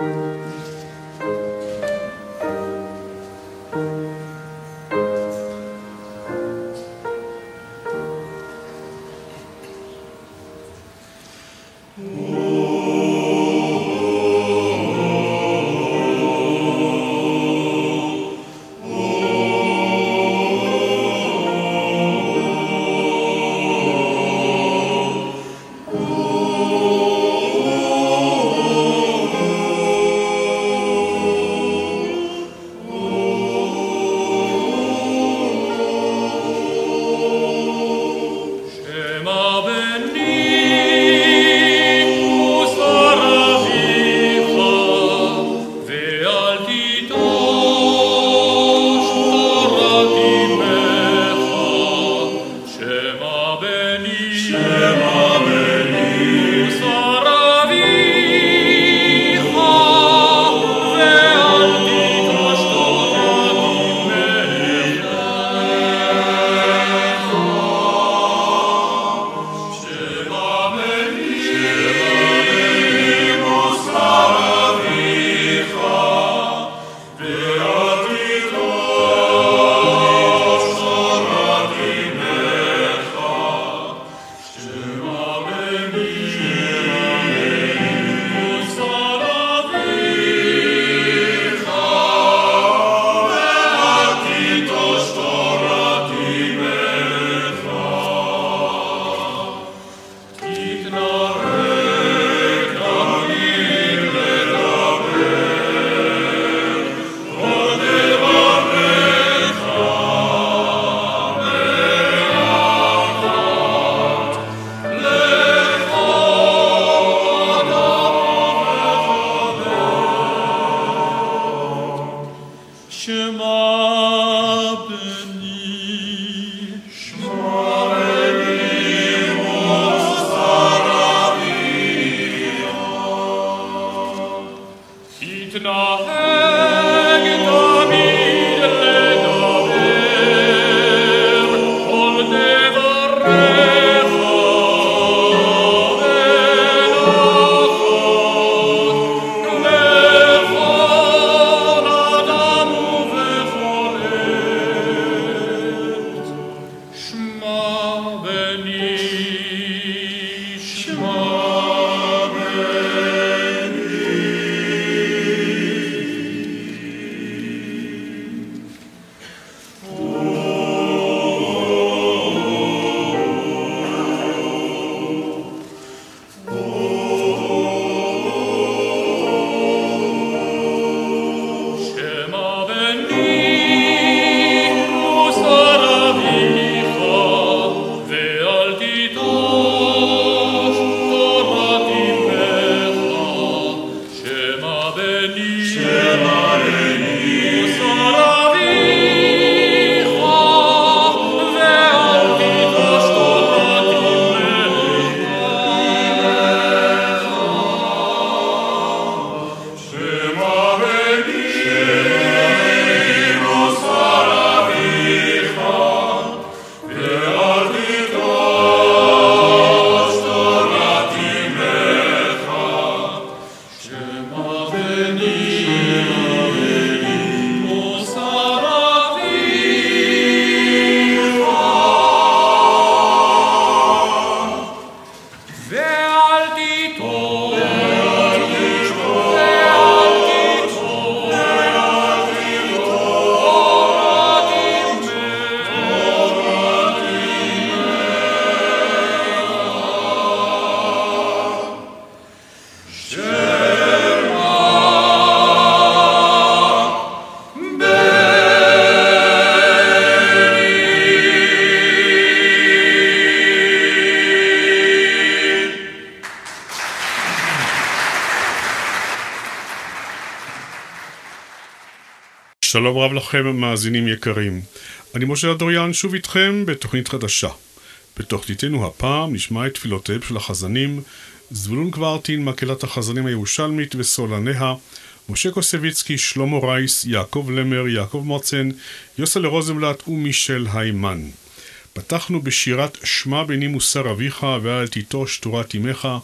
שלום רב לכם מאזינים יקרים, אני משה אדוריאן שוב איתכם בתוכנית חדשה. בתוכניתנו הפעם נשמע את תפילותיהם של החזנים, זבולון קוורטין, מקהלת החזנים הירושלמית וסולניה, משה קוסביצקי, שלמה רייס, יעקב למר, יעקב מרצן, יוסלה רוזנבלט ומישל היימן. פתחנו בשירת שמע בני מוסר אביך ואל תיטוש תורת אמך,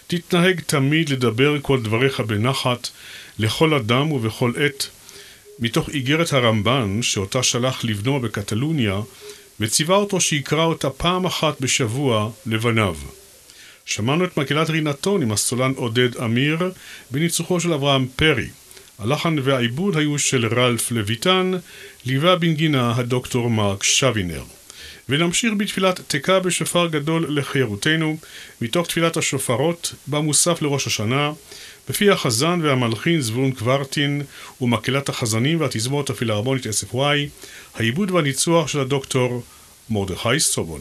תתנהג תמיד לדבר כל דבריך בנחת, לכל אדם ובכל עת, מתוך איגרת הרמב"ן שאותה שלח לבנו בקטלוניה, וציווה אותו שיקרא אותה פעם אחת בשבוע לבניו. שמענו את מקהלת רינתון עם הסולן עודד אמיר בניצוחו של אברהם פרי. הלחן והעיבוד היו של רלף לויטן, ליווה בנגינה הדוקטור מרק שווינר. ונמשיך בתפילת תקע בשופר גדול לחירותנו, מתוך תפילת השופרות במוסף לראש השנה, בפי החזן והמלחין זבולון קוורטין ומקהלת החזנים והתזמורת הפילהרמונית SFY, העיבוד והניצוח של הדוקטור מרדכי סובול.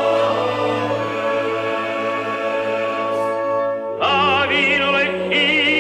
Avino e chi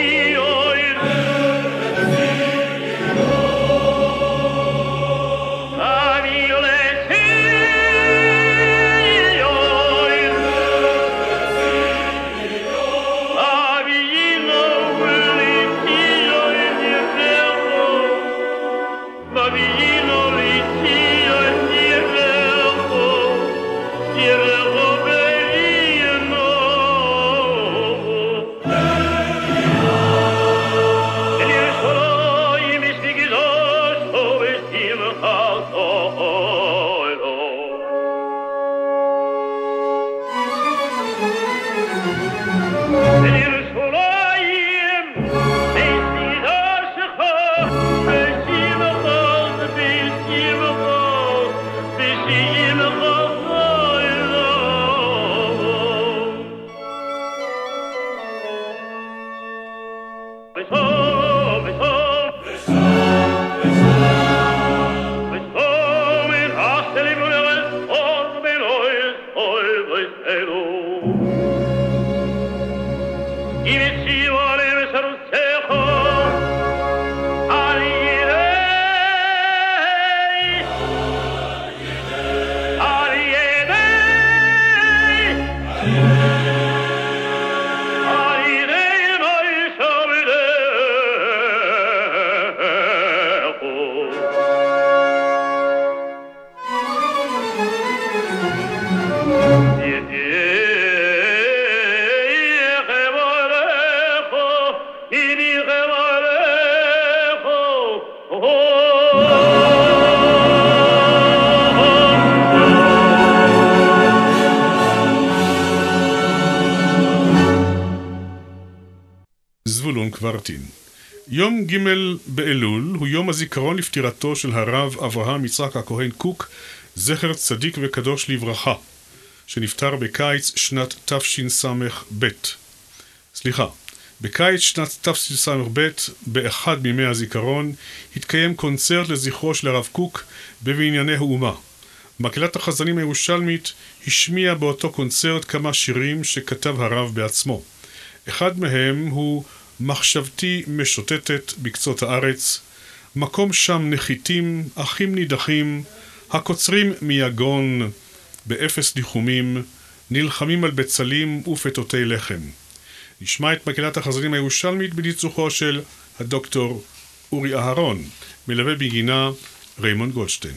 זבולון קוורטין. יום ג' באלול הוא יום הזיכרון לפטירתו של הרב אברהם יצחק הכהן קוק, זכר צדיק וקדוש לברכה, שנפטר בקיץ שנת תשס"ב. בקיץ שנת תשס"ב, באחד מימי הזיכרון, התקיים קונצרט לזכרו של הרב קוק בבנייני האומה. מקהלת החזנים הירושלמית השמיעה באותו קונצרט כמה שירים שכתב הרב בעצמו. אחד מהם הוא מחשבתי משוטטת בקצות הארץ, מקום שם נחיתים, אחים נידחים, הקוצרים מיגון באפס ניחומים, נלחמים על בצלים ופתותי לחם. נשמע את מקהלת החזנים הירושלמית בניצוחו של הדוקטור אורי אהרון, מלווה בגינה ריימונד גולדשטיין.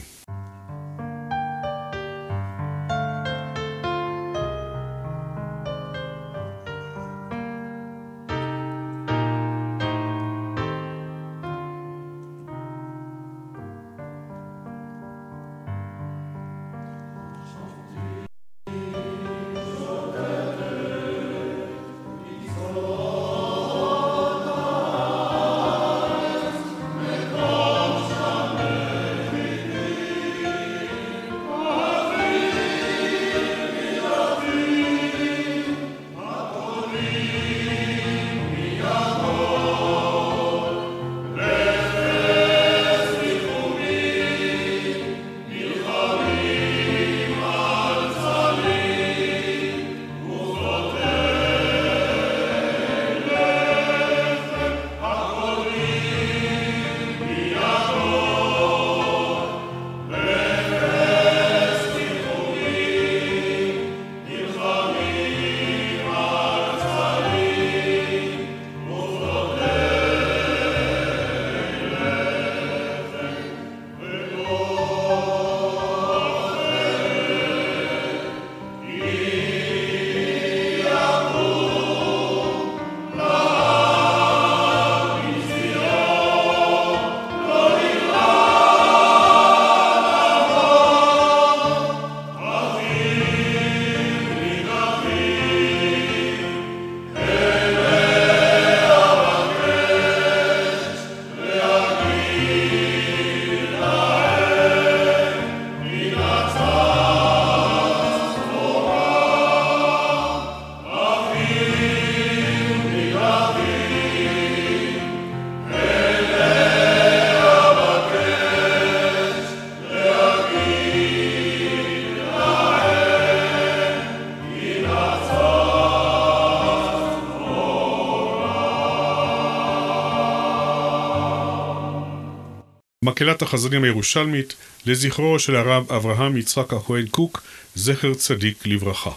מקהלת החזנים הירושלמית לזכרו של הרב אברהם יצחק הכהן קוק, זכר צדיק לברכה.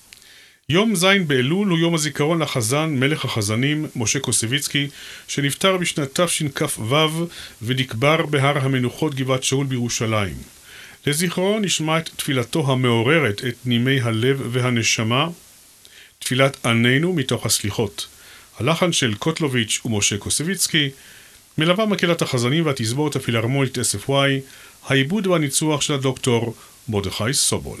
יום ז' באלול הוא יום הזיכרון לחזן מלך החזנים משה קוסביצקי, שנפטר בשנת תשכ"ו ונקבר בהר המנוחות גבעת שאול בירושלים. לזכרו נשמע את תפילתו המעוררת את נימי הלב והנשמה, תפילת עננו מתוך הסליחות. הלחן של קוטלוביץ' ומשה קוסביצקי, מלווה מקהלת החזנים והתזמורת הפילהרמונית SFY, העיבוד והניצוח של הדוקטור מרדכי סובול.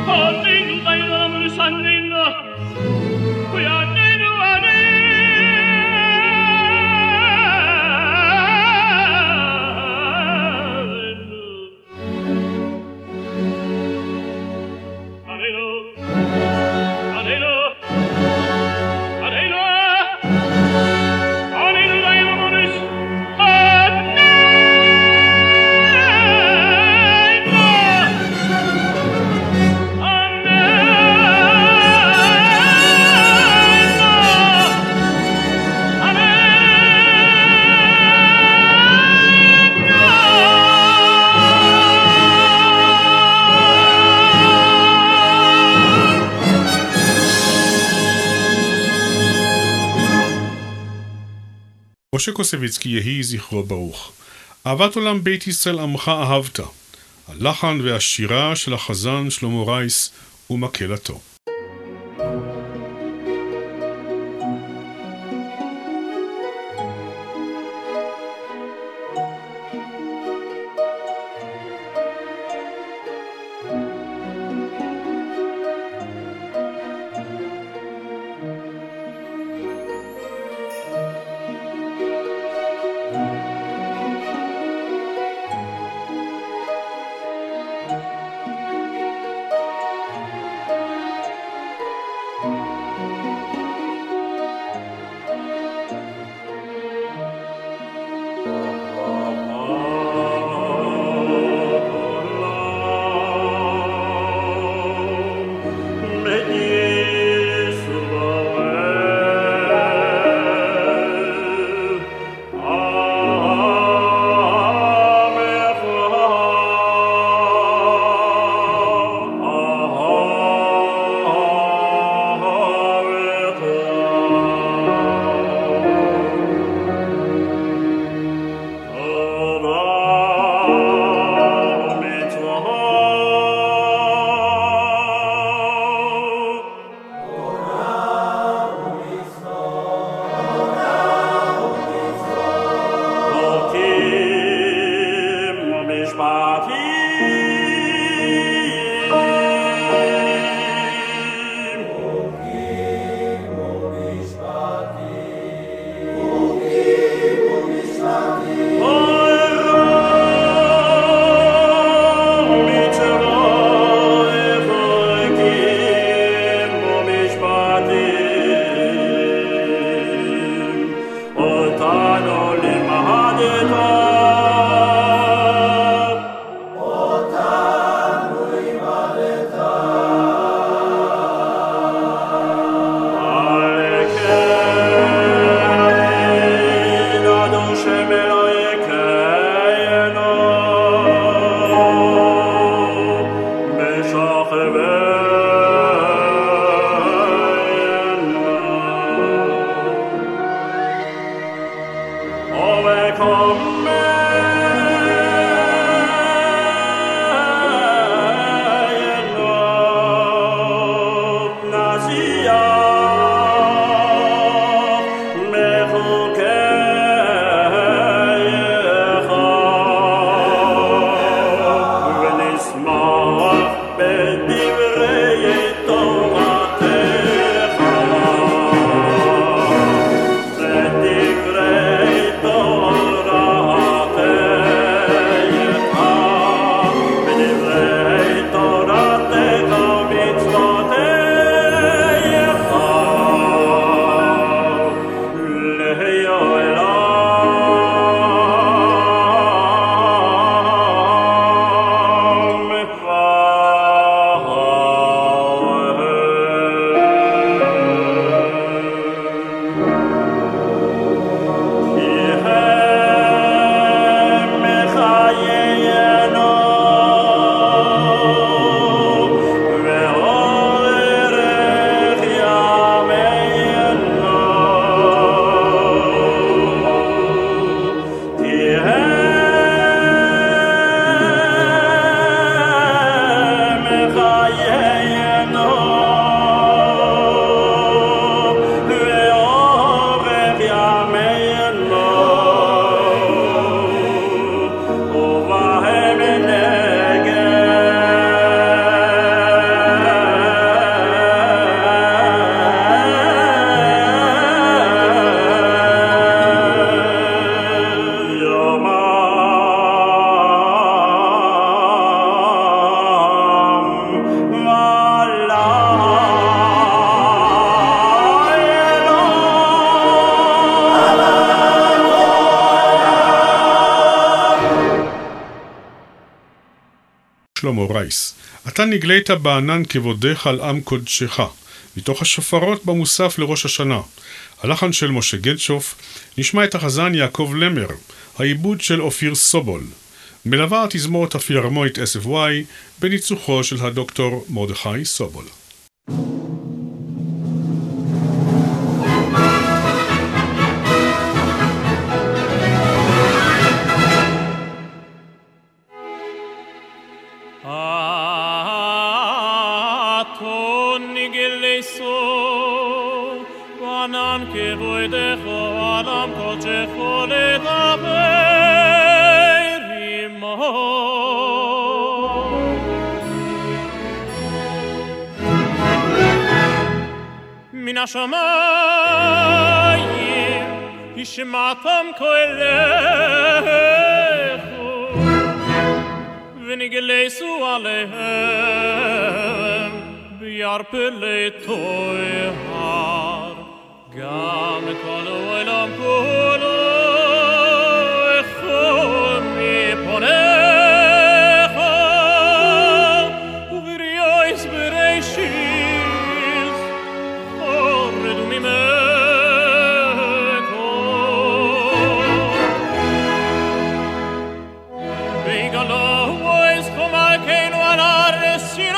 어린 바람을 산는가 고향내는 안에 משה קוסביצקי יהי זכרו ברוך. אהבת עולם בית ישראל עמך אהבת. הלחן והשירה של החזן שלמה רייס ומקהלתו. שלמה רייס. אתה נגלית בענן כבודך על עם קודשך, מתוך השופרות במוסף לראש השנה. הלחן של משה גדשוף, נשמע את החזן יעקב למר, העיבוד של אופיר סובול. מלווה התזמורת הפילהרמונית SFY בניצוחו של הדוקטור מרדכי סובול. מן השמיים השמעתם קולך ונגלסו עליהם ביערפלי טוהר גם כל העולם כולו איכו מפונך ובריאויס בראשית הורדו ממקו ויגלו וייס חומלכנו על הר סיני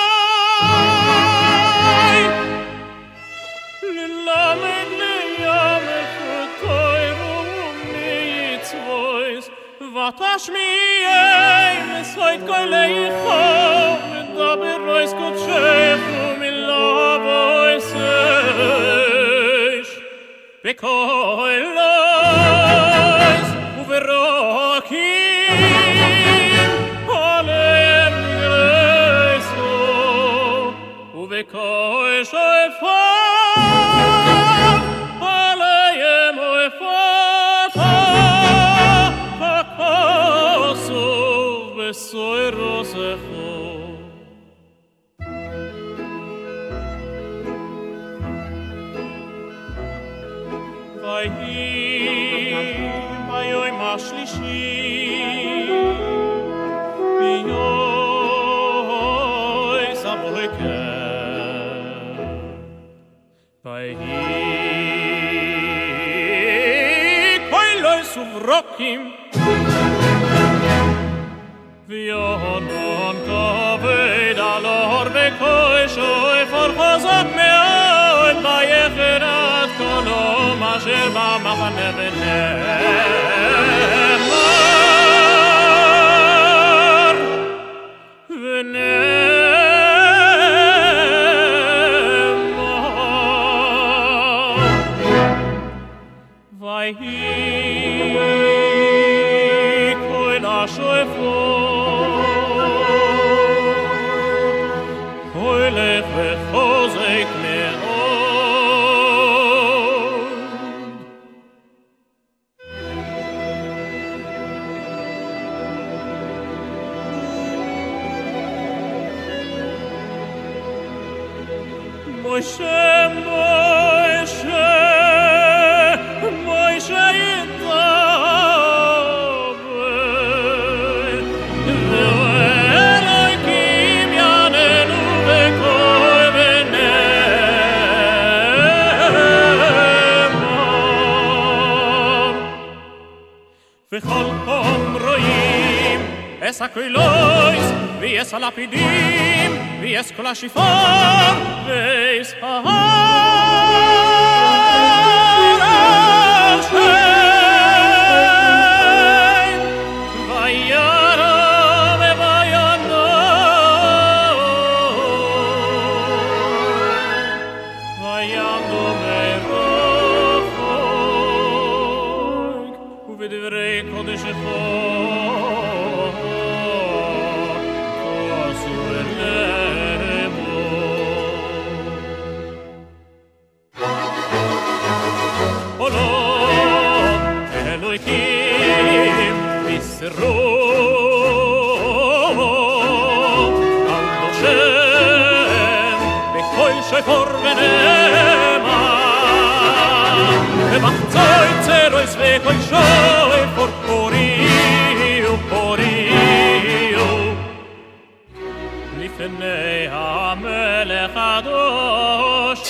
ללמד לימך תוירו מצוויס ותשמיעי מסוית קולייכו מדבר רויס קודשךו מלבויסש בקולייס וברוקים עליהם נגרסו ובקול שופר עליהם ופתה פקוסו בסוי רוסכו ויהי ביום השלישי ביום הבוקר ויהי קולויס וברוקים ויהונון כבד על ההר וקול שופר חזק מאוד ויחד קולו אשר במחנה ונאמר ויהי קול השופר קולך וחוזק מאוד מוישה מוישה מוישה ידבר ואלוהים יעננו בקול ונאמר וכל פעם רואים אס הקוילויס ויס הלפידים ויס כל השיפור ויס ההר השם וירא ויעמדו מרחוק ובדברי קודשך אלוהים מסרו על נושם בכל שופר ונאמר ובחצוי צרויס וכל שופר פוריו פוריו פני המלך הקדוש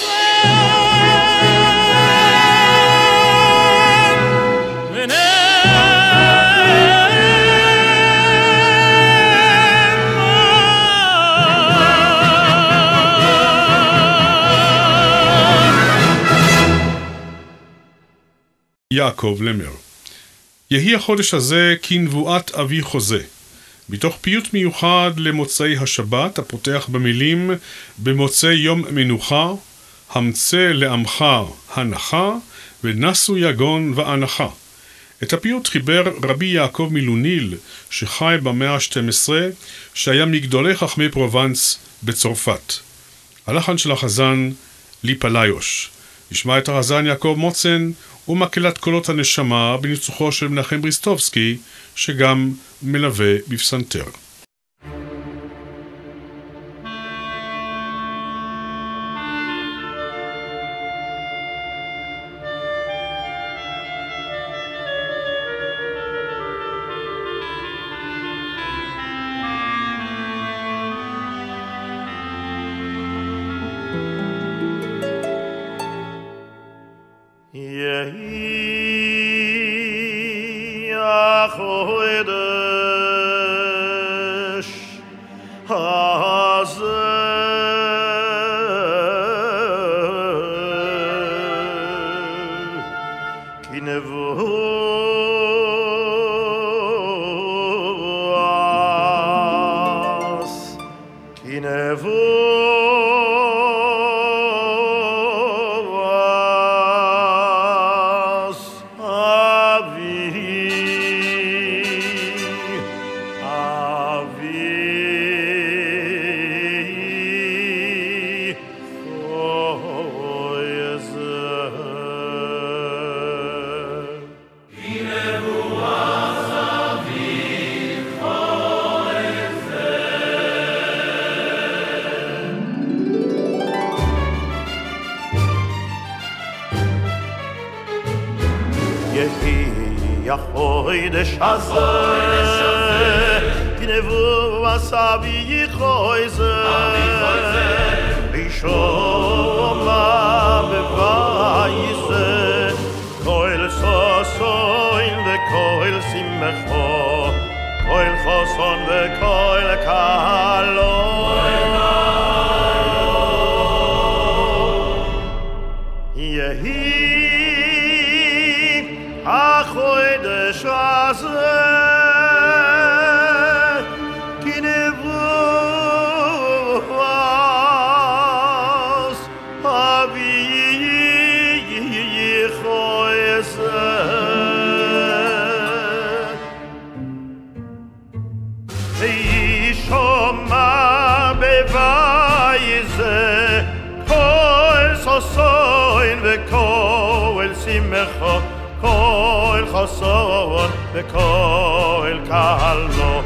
יעקב למר. יהי החודש הזה כנבואת אבי חוזה, מתוך פיוט מיוחד למוצאי השבת, הפותח במילים במוצאי יום מנוחה, המצא לעמך הנחה, ונסו יגון ואנחה. את הפיוט חיבר רבי יעקב מלוניל, שחי במאה ה-12, שהיה מגדולי חכמי פרובנס בצרפת. הלחן של החזן ליפליוש. נשמע את הרזן יעקב מוצן ומקהלת קולות הנשמה בניצוחו של מנחם בריסטובסקי, שגם מלווה בפסנתר. יהי החודש הזה החודש הזה כנבוא אבי חויזה בישומה בבייזה כל ששון וכל שמחו כל חסון וכל קהלו יהי החודש הזה כנבואת אבי חויזה וישומע בבייזה כל ששון וכל שמחו כל חסון וכל קהלו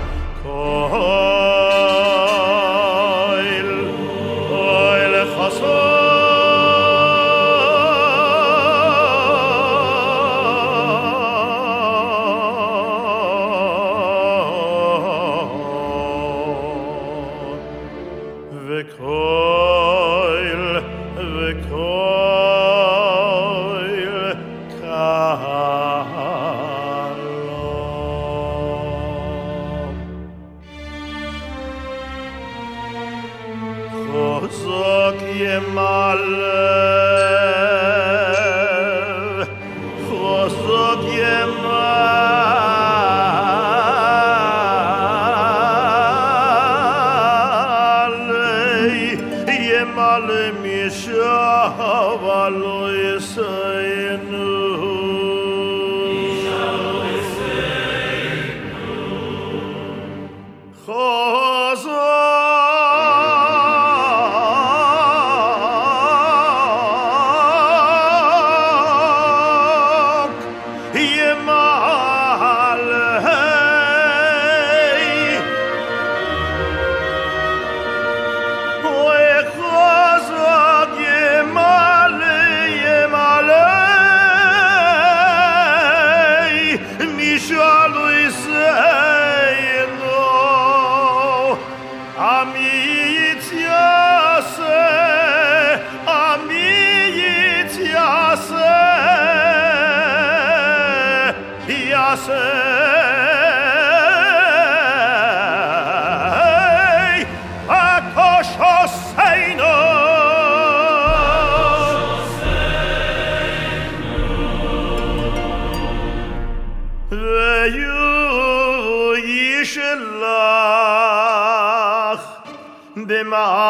כל חסון חוזק ימלא חוזק ימלא משב ולא יסיינו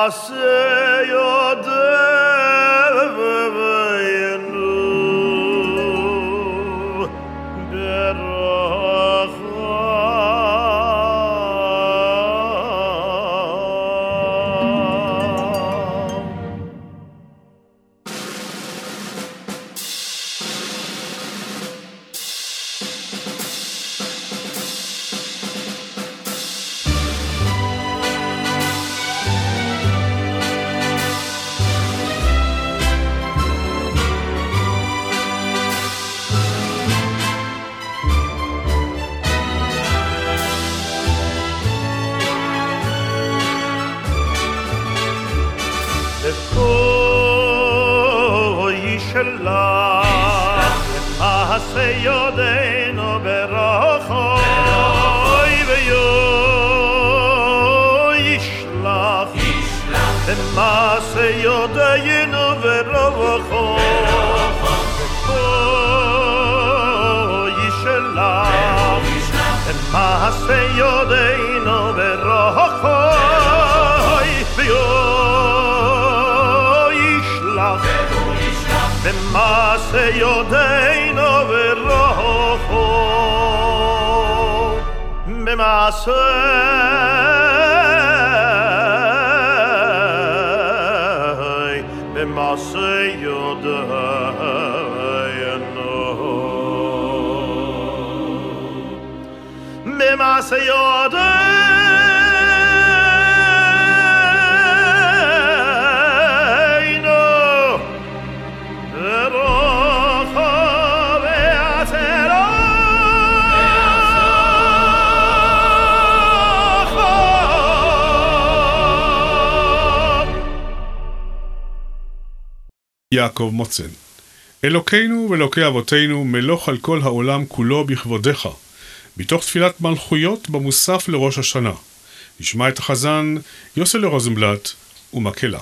יעקב מוצן. אלוקינו ואלוקי אבותינו, מלוך על כל העולם כולו בכבודך, בתוך תפילת מלכויות במוסף לראש השנה. נשמע את החזן יוסל רוזנבלט ומקהלה.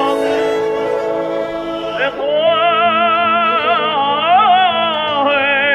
Oh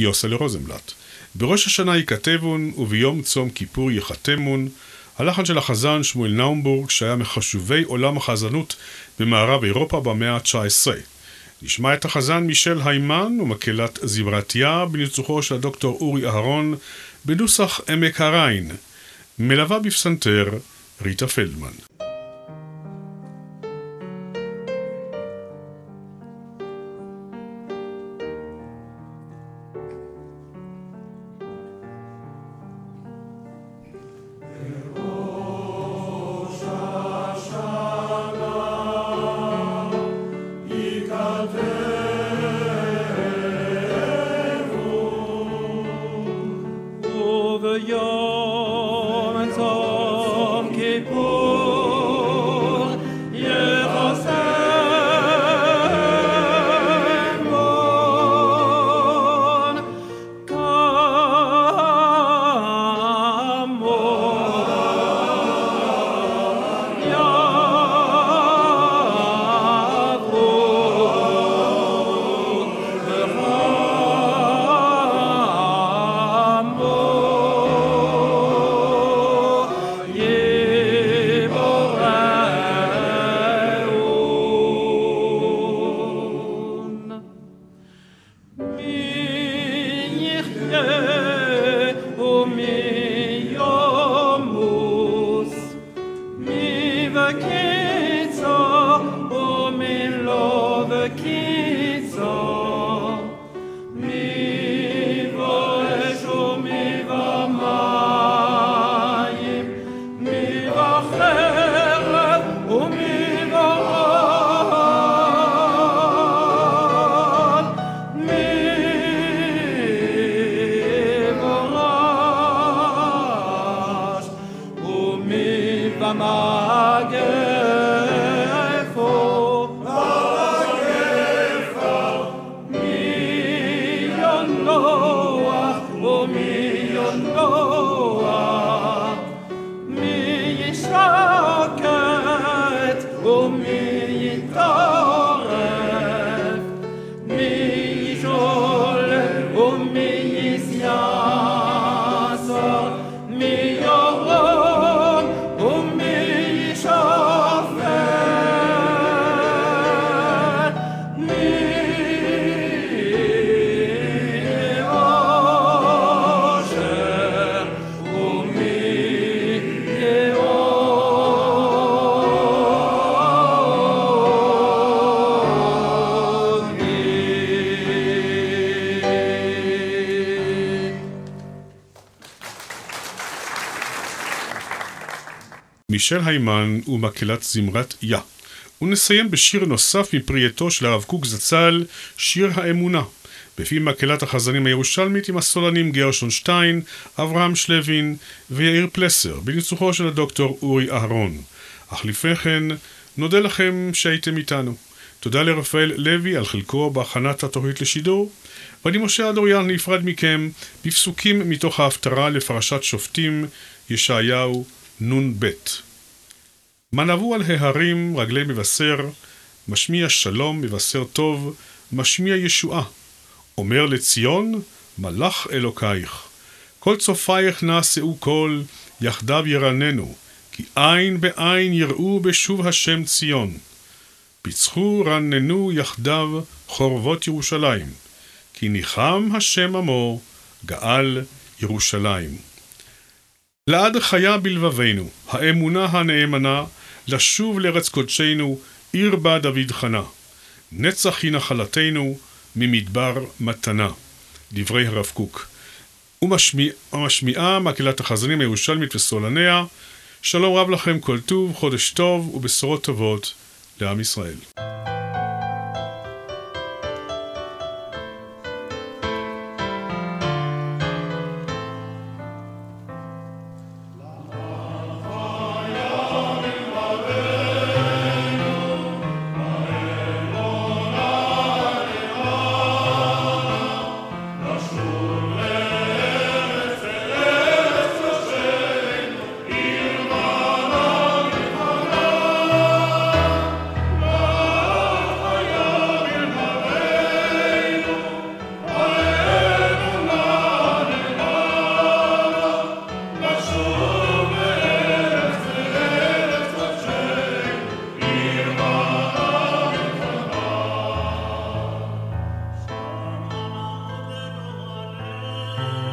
יוסל רוזנבלט. בראש השנה ייכתבון וביום צום כיפור יחתמון. הלחן של החזן שמואל נאומבורג, שהיה מחשובי עולם החזנות במערב אירופה במאה ה-19. נשמע את החזן מישל היימן ומקהלת זמרתיה בניצוחו של הדוקטור אורי אהרון בנוסח עמק הריין. מלווה בפסנתר ריטה פלדמן. מישל היימן ומקהלת זמרת יא. ונסיים בשיר נוסף מפרייתו של הרב קוק זצ"ל, שיר האמונה, בפי מקהלת החזנים הירושלמית עם הסולנים גרשון שטיין, אברהם שלווין ויאיר פלסר, בניצוחו של הדוקטור אורי אהרון. אך לפני כן, נודה לכם שהייתם איתנו. תודה לרפאל לוי על חלקו בהכנת התוכנית לשידור, ואני משה אדוריאן נפרד מכם בפסוקים מתוך ההפטרה לפרשת שופטים, ישעיהו נ"ב. מנבו על ההרים רגלי מבשר, משמיע שלום מבשר טוב, משמיע ישועה. אומר לציון, מלך אלוקייך. כל צופייך נעשאו קול, יחדיו ירננו, כי עין בעין יראו בשוב השם ציון. פיצחו רננו יחדיו חורבות ירושלים, כי ניחם השם עמו, גאל ירושלים. לעד חיה בלבבינו, האמונה הנאמנה, לשוב לארץ קודשנו, עיר בה דוד חנה. נצח היא נחלתנו, ממדבר מתנה. דברי הרב קוק. ומשמיעה מקהלת החזנים הירושלמית וסולניה. שלום רב לכם, כל טוב, חודש טוב ובשורות טובות לעם ישראל. Thank